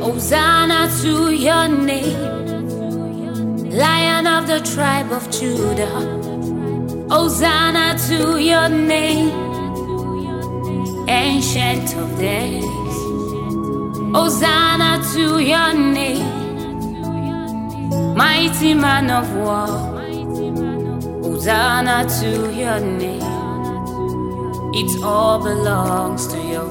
Hosanna to your name, Lion of the tribe of Judah. Hosanna to your name, Ancient of Days. Hosanna to your name, Mighty Man of War. Hosanna to your name, it all belongs to you.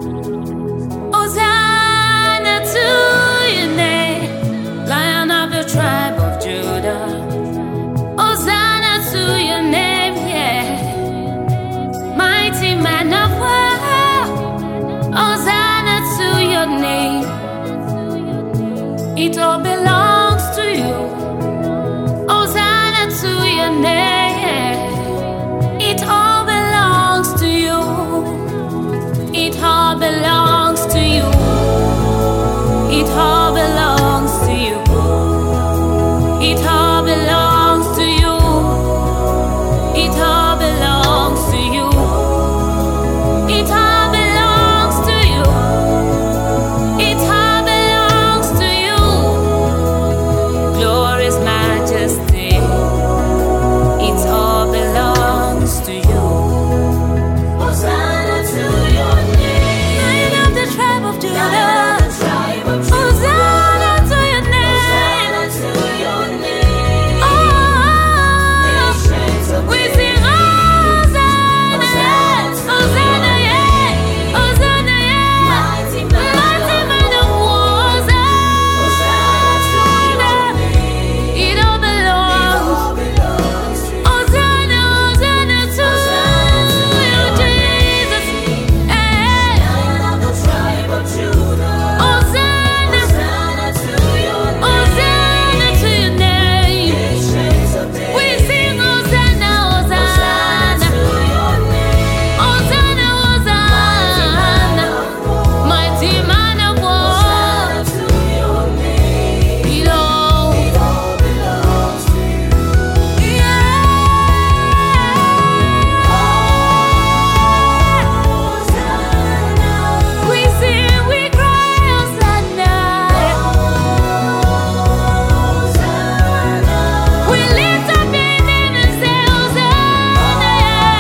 Hosanna to your name, Lion of the tribe of Judah. Hosanna to your name, yeah, Mighty Man of War. Hosanna to your name, it all belongs to you. Hosanna to your name, it all belongs to you. It all belongs to you. It all belongs to you. It all belongs to you. It all belongs to you. It all belongs to you. It all belongs to you. Glorious majesty. It all belongs to you. Hosanna to your name, Lion of the tribe of Judah. Hosanna to your name. Oh, we sing Hosanna, Hosanna, yeah, Hosanna, yeah. Mighty Man of War. Hosanna, it all belongs. Hosanna, Hosanna to you, Jesus. Hey. Hosanna to your name. We sing Hosanna, Hosanna. Hosanna, Hosanna. Mighty Man of War. It all belongs to you. We sing, we cry, Hosanna. We lift up your name and say Hosanna,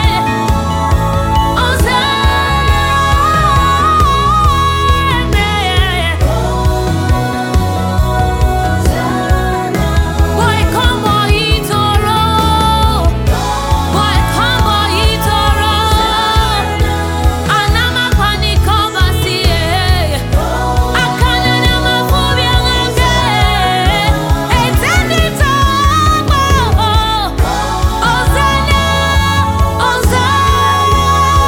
Hosanna. Boy, come on, eat oro. Boy, come on, eat oro. Anama kwani koba siye. Akana na mafubi angange. Eteni tobo. Hosanna, Hosanna.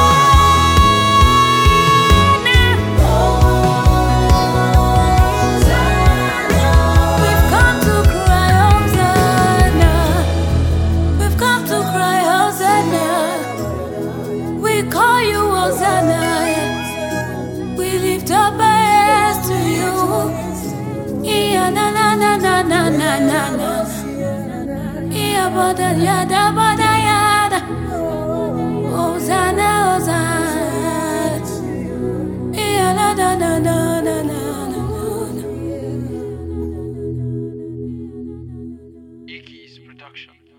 We've come to cry Hosanna. We've come to cry Hosanna. We call you Hosanna. We lift up our hands to you. Iya na na na na na na na na. Iya bada yada bada yada. Hosanna, Hosanna. Iya na na na na na na na. Icky's production.